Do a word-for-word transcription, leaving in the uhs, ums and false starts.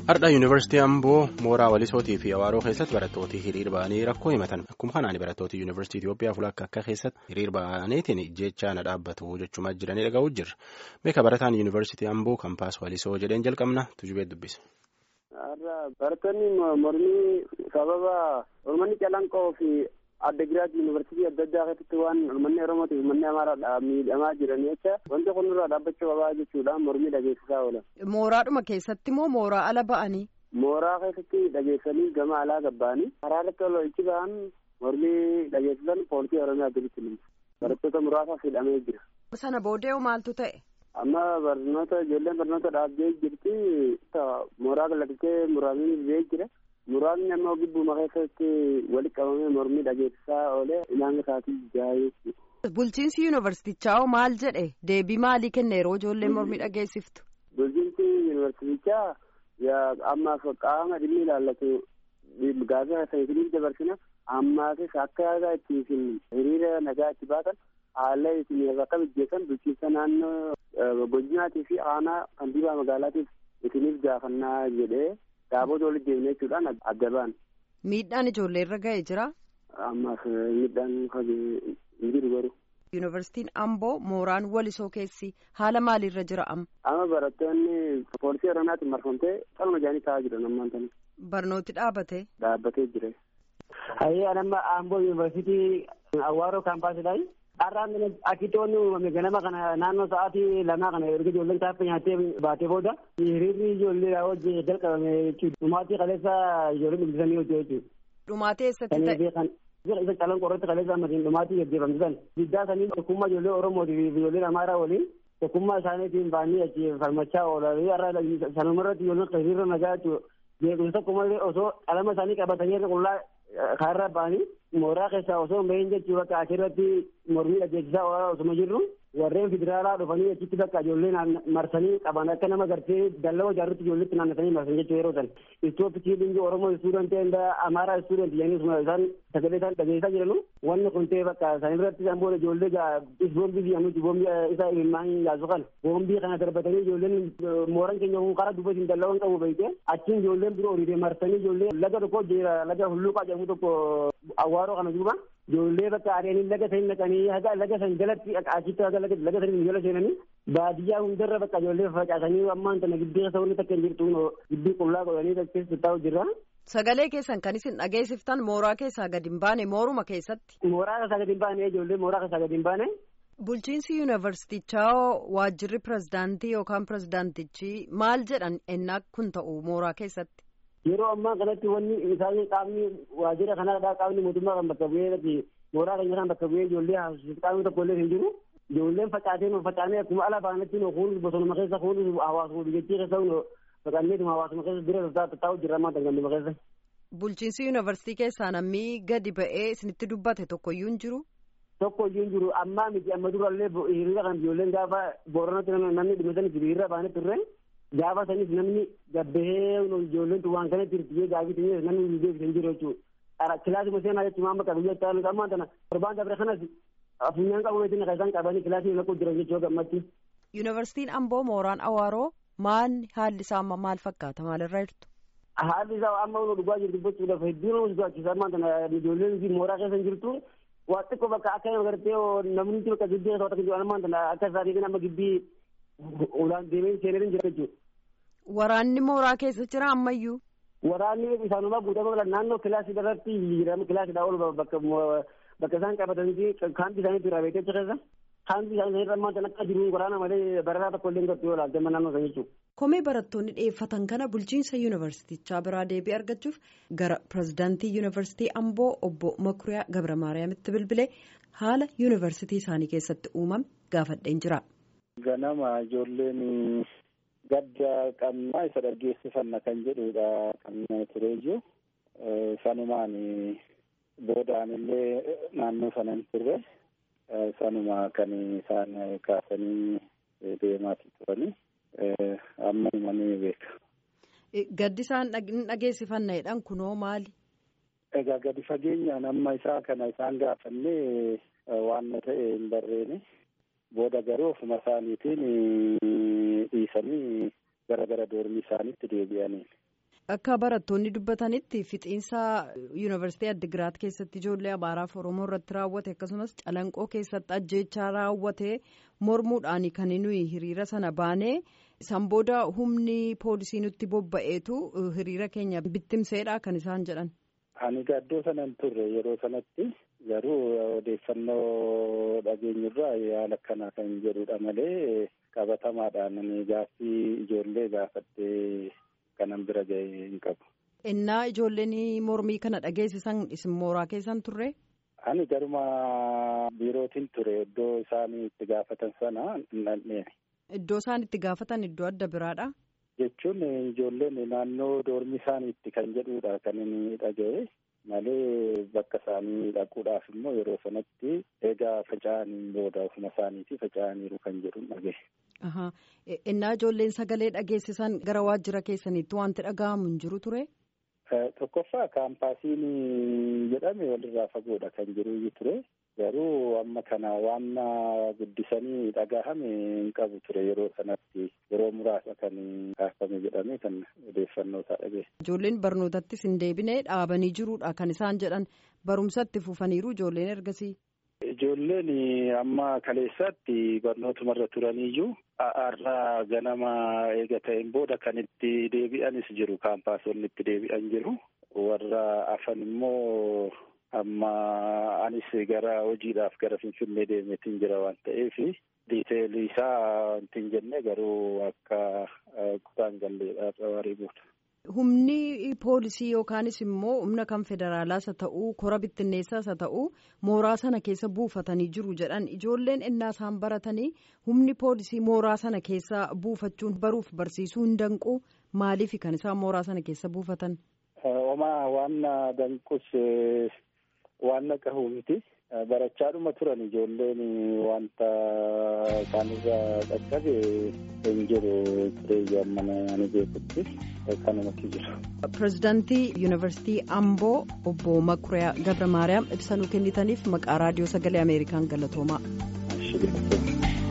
Ardhaa Yuunivarsiitii Amboo mooraa Walisootii fi Awaaroo keessatti barattooti hiriir ba'anii rakkoo himatan. Akkuma kanaan barattooti Yuunivarsiitii Itoophiyaa fulakka akka keessatti hiriir ba'aniitiin jecha na dhaabbatu jechuudha jiranii dhaga'uu jirra. Beeka barataan Yuunivarsiitii Amboo kampaas Walisoo jedheen jalqabna tujubee dubbise. Barattoonni mormii sababa uummanni calanqoo fi adda giraat Yuunivarsiitii adda addaa keessatti waan uummanni Oromootii fi uummanni Amaaraadhaa miidhamaa jiran jecha wanti kun irraa dhaabbachuu qabaa jechuudha mormii dhageessisaa oolan. Mooraadhuma keessatti moo mooraa ala ba'anii? Mooraa keessatti dhageessanii gama alaa gabba'anii karaa irratti ol itti ba'an mormii dhageessisan poolisii Oromiyaa gaditti barattoota muraasaaf hidhamee jira. Sana boodee maaltu ta'e? Amma barnoota ijoolleen barnoota dhaabdee jirti mooraa galattee muraasni illee jira. Muraasni ammoo gidduma keessatti walitti qabamee mormii dhageessisaa oolee ilaanga isaatii jaayee. Bulchiinsi yuunivarsiitichaa maal jedhe deebii maalii kenne yeroo ijoolleen mormii dhageessiftu? Bulchiinsi yuunivarsiitichaa ammaaf qaama dhimmi ilaallatu gaazexaa saayinsiin dabarsina ammaasis akka yaadaa ittiin hiriira nagaa itti baatan haala isin akka mijeessan bulchiinsa naannoo godinaatii fi aanaa kantiibaa magaalaatiif isiniif gaafannaa jedhee. Daabota walitti deemnee jechuudhaan adda ba'an. Miidhaan ijoollee irra ga'ee jira? Ammaaf miidhaan hin jiru garuu. Yuunivarsiitiin Amboo mooraan Walisoo keessi haala maaliirra jira amma? Amma barattoonni poolisii Oromiyaatiin marfamtee qalma jaanii taa'aa jiran ammaan tani. Barnooti dhaabate? Dhaabbatee jira. Hayyee anamma Amboo Yuunivarsiitii Awaaroo kaampaasiidhaan. Har'aan akkitoonni ganama kana naannoo sa'aatii lamaa kana erga ijoolleen taappee nyaattee baatee booda hiriirri ijoollee hojii jalqabame jechuudha. Dhumaatii kaleessa ijoolleen dubbisanii hojii jechuudha. Dhumaatii eessatti ta'e? Isa calan qorratti kaleessa ammatiin dhumaatii gaggeeffamsisan. Diddaa sanii tokkummaa ijoollee Oromootii fi ijoolleen Amaaraa waliin tokkummaa isaaniitiin ba'anii achi falmachaa oolan. Har'a sanumarratti ijoolleen hiriira nagaa jechuudha. Jeequmsa tokkummaa osoo qalama isaanii qabatanii irra qullaa kaarra ba'anii mooraa keessaa osoo hin jechuun bakka achirratti mormii dhageessisaa osuma jirru warreen federaalaa dhufanii achitti bakka ijoolleen marsanii qaban akka nama gartee dallawa jaarrutti ijoolletti naannatanii marsan jechuu yeroo san istooppitii lingii Oromoo istuudantii hunda Amaaraa istuudantii jedhanii isaan sagalee isaan dhageessisaa jiranu wanni kun ta'e bakka isaan irratti isaan booda ijoollee boombii fi anuti boombii isa ilmaan yaasu kana boombii kana darbatanii ijoolleen mooraan keenya kun karaa dubbatiin dallawan qabu beekte achiin ijoolleen biroo horiiree marsanii ijoollee laga tokko jira laga hulluuqaa jedhamu tokko Awaaroo kana duuba ijoollee bakka adeemanii laga sanii naqanii haga laga san jalatti achitti haga laga laga sanii jala seenanii baadiyyaa hundarra bakka ijoollee facaasanii ammaan tana gidduu keessa wanni takka hin jirtu gidduu qullaa godhanii keessa taa'u jirra. Sagalee keessan kan isin dhageessiftan mooraa keessaa gadi hin baane mooruma keessatti. Mooraa keessaa gadi hin baane ijoollee mooraa keessaa gadi hin baane. Bulchiinsi yuunivarsiitichaa waajjirri pirezidaantii yookaan pirezidaantichi maal jedhan ennaa kun ta'u mooraa keessatti. Yeroo ammaa kanatti wanni isaanii qaamni waajjira kanaadhaa qaamni mootummaa kan bakka bu'ee mooraa keenya kan bakka bu'ee ijoollee haasofsiisu qaamni tokko illee hin jiru. Ijoolleen facaatee facaanee akkuma ala baanatti kuun bosonuma keessa kuun hawaasuma biyyattii keessa facaanneetuma hawaasuma keessa bira taa'u jirra ammaa ganduma keessa. Bulchiinsi yuunivarsiitii keessaa namni gadi ba'ee isinitti dubbate tokkoyyuu hin jiru? Tokkoyyuu hin jiru ammaa miti amma durallee hiriira kan ijoolleen gaafa booranatti namni dhimmatanii hiriira baanee turre. Gaafa sanis namni gabbahee ijoolleen waan kanatti hirtiyee gaafii namni deebisan jiru jechuudha. Kilaasii seenaa jechuun amma qabiyyee ta'an ammaa tana torbaan dabre kanas funyaan qabu weetiin kan isaan qabanii kilaasii lakkuu jiran jechuudha gammatti. Yuunivarsiitiin Amboo mooraan Awaaroo maanni haalli isaa amma maal fakkaata maalirra jirtu? Haalli isaa amma nu dhugaa jirtu gochuudhaaf hedduu nama sodaachisa ammaa tana ijoolleen mooraa keessa jirtu waa xiqqoo bakka akka nama gartee namni bakka gidduu keessa waan akka ammaa tana akka isaatii amma giddii ulaan deemee seenee jira jechuudha. Waraanni mooraa keessa jira ammayyuu. Waraanni isaanuma guutamee naannoo kilaasii irratti jiramu kilaasiidhaa ol bakka bakka isaan qabatanii kaampii isaanii irraa beekee keessa kaampii isaanii irra ammaa akka jiru waraana malee barataa tokko illee gadi yoo ilaalte naannoo sana jechuudha. Komee barattoonni dhiyeeffatan kana bulchiinsa yuunivarsiitichaa biraa deebii argachuuf gara pirezidaantii yuunivarsiitii Amboo obbo Makuriyaa Gabra Maariyaamitti bilbilee haala yuunivarsiitii isaanii keessatti uumame gaafadheen jira. Ganama ijoolleen gadda qabnaa isa dhageessifanna kan jedhudha kan ture jiru. Sanumaan boodaan illee naannoo sana hin turre. Sanuma kan isaan kaasanii deemaatii turanii amma himanii beeka. Gaddi isaan dhageessifanneedhaan kunoo maali? Egaa gadi fageenyaan amma isaa kana isaan gaafannee waan ta'e hin barreene. Booda garuu ofuma isaaniitiin dhiisanii gara gara doormii isaaniitti deebi'anii. Akka barattoonni dubbatanitti fixiinsa yuunivarsiitii Addigiraat keessatti ijoollee Amaaraaf Oromoo irratti raawwate akkasumas Calanqoo keessatti ajjeechaa raawwate mormuudhaan kan nuyi hiriira sana baanee san booda humni poolisii nutti bobba'eetu hiriira keenya bittimseedha kan isaan jedhan. Ani gaaddoo sanan turre yeroo sanatti garuu odeeffannoo dhageenyirraa yaala akkanaa kan jedhudha malee qabatamaadhaan gaaffii ijoollee gaafattee kanan bira ga'e hin qabu. Innaa ijoolleen mormii kana dhageessisan isin mooraa keessan turre? Ani garuma biirootiin ture iddoo isaan itti gaafatan sana hin dhandheene. Iddoo isaan itti gaafatan iddoo adda biraadha? Jechuun ijoolleen naannoo doormi isaaniitti kan jedhudha kan inni dhaga'e malee bakka isaanii dhaquudhaaf immoo yeroo sanatti egaa faca'anii booda ofuma isaaniitii faca'aniiru kan jedhu dhaga'e. Innaa ijoolleen sagalee dhageessisan gara waajjira keessaniitti wanti dhaga'amu hin jiru ture? Tokkoffaa kaampaasiin jedhame walirraa fagoodha kan jiru ture. Garuu amma kana waan guddisanii dhagahame hin qabu ture yeroo sanatti yeroo muraasa kan kaafame jedhame kan odeeffannoo isaa dhaga'e. Ijoolleen barnootattis hin deebine dhaabanii jiruudha kan isaan jedhan barumsatti fufaniiru ijoolleen ergasii. Ijoolleen amma kaleessaatti barnootumarra turaniyyuu har'a ganama eega ta'een booda kan itti deebi'anis jiru kaampaasonni itti deebi'an jiru warra afan immoo. Amma anis gara hojiidhaaf gara Finfinnee deemeetiin jira waan ta'eef diiteelii isaa wanti hin jenne garuu akka kutaan galleedhaa xawaarii booda. Humni poolisii yookaanis immoo humna kan federaalaas haa ta'uu kora bittinneessaas haa ta'uu mooraa sana keessa buufatanii jiru jedhan ijoolleen innaa isaan baratanii humni poolisii mooraa sana keessa buufachuun baruuf barsiisuu hin danqu maaliif kan isaan mooraa sana keessa buufatan? Homaa waan danqus. Waan qabu miti barachaadhuma turan ijoolleen wanta isaanirra qaqqabe hin jiru ture amma ani beekutti kanumatti jiru. Pireezidaantii Yuunivarsiitii Amboo obbo Makuriyaa Gabra Maariyaam ibsa nuu kennitaniif maqaa raadiyoo sagalee Ameerikaan galatoomaa.